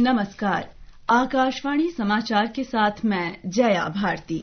नमस्कार। आकाशवाणी समाचार के साथ मैं जया भारती।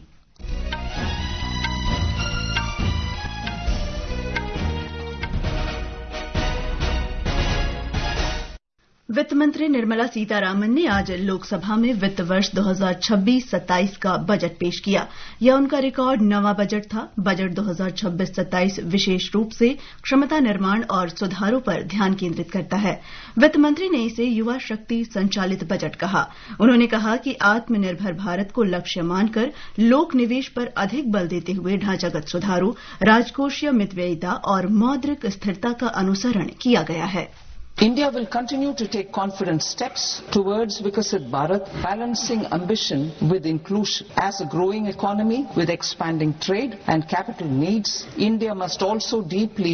वित्त मंत्री निर्मला सीतारामन ने आज लोकसभा में वित्त वर्ष 2026-27 का बजट पेश किया। यह उनका रिकॉर्ड 9वां बजट था। बजट 2026-27 विशेष रूप से क्षमता निर्माण और सुधारों पर ध्यान केंद्रित करता है। वित्त मंत्री ने इसे युवा शक्ति संचालित बजट कहा। उन्होंने कहा कि आत्मनिर्भर भारत को लक्ष्य मानकर लोक निवेश पर अधिक बल देते हुए ढांचागत सुधारों, राजकोषीय मितव्ययिता और मौद्रिक स्थिरता का अनुसरण किया गया है। India will continue to take confident steps towards Viksit Bharat, balancing ambition with inclusion. As a growing economy with expanding trade and capital needs, India must also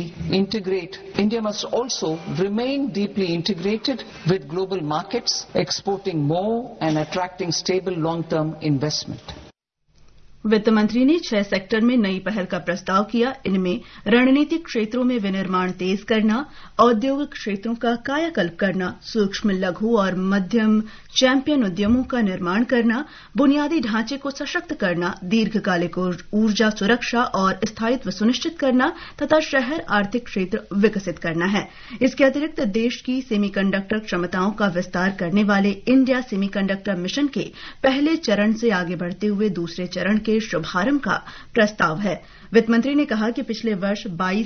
remain deeply integrated with global markets, exporting more and attracting stable long-term investment. वित्त मंत्री ने 6 sector में नई पहल का प्रस्ताव किया। इनमें रणनीतिक क्षेत्रों में विनिर्माण तेज करना, औद्योगिक क्षेत्रों का कायाकल्प करना, सूक्ष्म लघु और मध्यम चैंपियन उद्यमों का निर्माण करना, बुनियादी ढांचे को सशक्त करना, दीर्घकालिक ऊर्जा सुरक्षा और स्थायित्व सुनिश्चित करना तथा शहर आर्थिक क्षेत्र विकसित करना है। इसके अतिरिक्त देश की सेमीकंडक्टर क्षमताओं का विस्तार करने वाले इंडिया सेमीकंडक्टर मिशन के पहले चरण से आगे बढ़ते हुए दूसरे चरण के शुभारंभ का प्रस्ताव है। वित्त मंत्री ने कहा कि पिछले वर्ष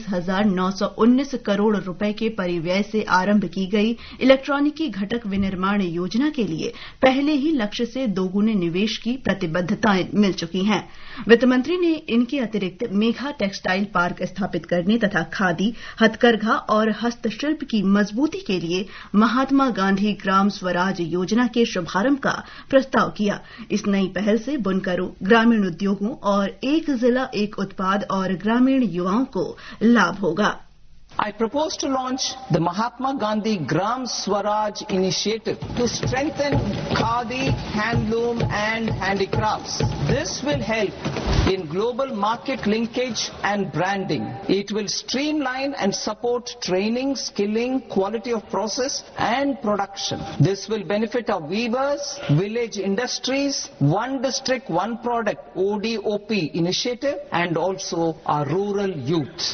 22,919 करोड़ रुपए के परिव्यय से आरंभ की गई इलेक्ट्रॉनिकी घटक विनिर्माण योजना के लिए पहले ही लक्ष्य से दोगुने निवेश की प्रतिबद्धताएं मिल चुकी हैं। वित्त मंत्री ने इनके अतिरिक्त मेघा टेक्सटाइल पार्क स्थापित करने तथा खादी, हथकरघा और हस्तशिल्प की मजबूती के लिए महात्मा गांधी ग्राम स्वराज योजना के शुभारंभ का प्रस्ताव किया। इस नई पहल से बुनकरों, ग्रामीण उद्योगों और एक जिला एक उत्पाद और ग्रामीण युवाओं को लाभ होगा। I propose to launch the Mahatma Gandhi Gram Swaraj initiative to strengthen khadi, handloom and handicrafts. This will help in global market linkage and branding. It will streamline and support training, skilling, quality of process and production. This will benefit our weavers, village industries, one district, one product ODOP initiative and also our rural youth.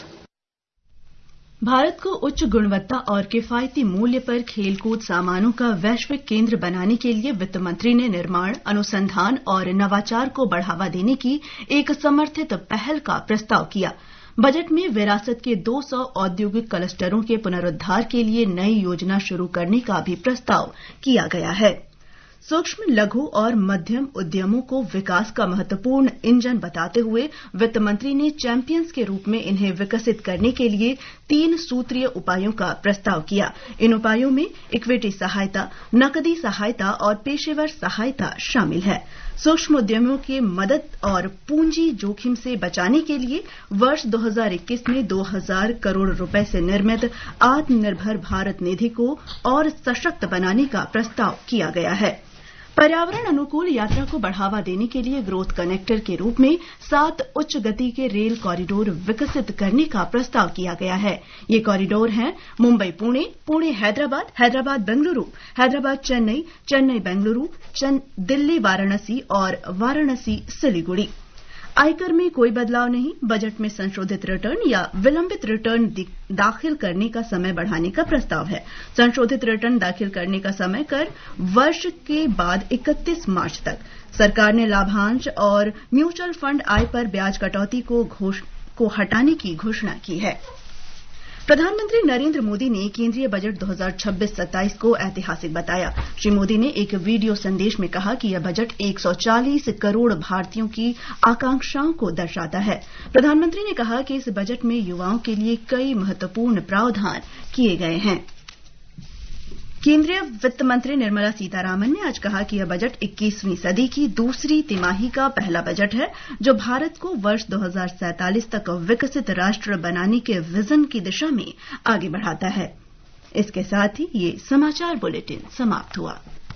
Bharat को उच्च गुणवत्ता और किफायती मूल्य पर खेलकूद सामानों का वैश्विक केंद्र बनाने के लिए वित्त मंत्री ने निर्माण, अनुसंधान और नवाचार को बढ़ावा देने की एक समर्थित पहल का प्रस्ताव किया। बजट में विरासत के 200 औद्योगिक क्लस्टरों के पुनरुद्धार के लिए नई योजना शुरू करने का भी प्रस्ताव किया गया है। सूक्ष्म लघु और मध्यम उद्यमों को विकास का महत्वपूर्ण इंजन बताते हुए वित्त मंत्री ने चैंपियंस के रूप में इन्हें विकसित करने के लिए 3 सूत्रीय उपायों का प्रस्ताव किया। इन उपायों में इक्विटी सहायता, नकदी सहायता और पेशेवर सहायता शामिल है। सूक्ष्म उद्यमियों की मदद और पूंजी जोखिम से बचाने के लिए वर्ष 2021 में 2000 करोड़ रुपए से निर्मित आत्मनिर्भर भारत निधि को और सशक्त बनाने का प्रस्ताव किया गया है। पर्यावरण अनुकूल यात्रा को बढ़ावा देने के लिए ग्रोथ कनेक्टर के रूप में 7 उच्च गति के रेल कॉरिडोर विकसित करने का प्रस्ताव किया गया है। ये कॉरिडोर हैं मुंबई पुणे, पुणे हैदराबाद, हैदराबाद बेंगलुरु, हैदराबाद चेन्नई, चेन्नई बेंगलुरु, दिल्ली वाराणसी और वाराणसी सिलीगुड़ी। आयकर में कोई बदलाव नहीं। बजट में संशोधित रिटर्न या विलंबित रिटर्न दाखिल करने का समय बढ़ाने का प्रस्ताव है। संशोधित रिटर्न दाखिल करने का समय कर वर्ष के बाद 31 मार्च तक। सरकार ने लाभांश और म्यूचुअल फंड आय पर ब्याज कटौती को हटाने की घोषणा की है। प्रधानमंत्री नरेंद्र मोदी ने केंद्रीय बजट 2026-27 को ऐतिहासिक बताया। श्री मोदी ने एक वीडियो संदेश में कहा कि यह बजट 140 करोड़ भारतीयों की आकांक्षाओं को दर्शाता है। प्रधानमंत्री ने कहा कि इस बजट में युवाओं के लिए कई महत्वपूर्ण प्रावधान किए गए हैं। केंद्रीय वित्त मंत्री निर्मला सीतारामन ने आज कहा कि यह बजट 21वीं सदी की दूसरी तिमाही का पहला बजट है जो भारत को वर्ष 2047 तक विकसित राष्ट्र बनाने के विजन की दिशा में आगे बढ़ाता है। इसके साथ ही ये समाचार बुलेटिन समाप्त हुआ।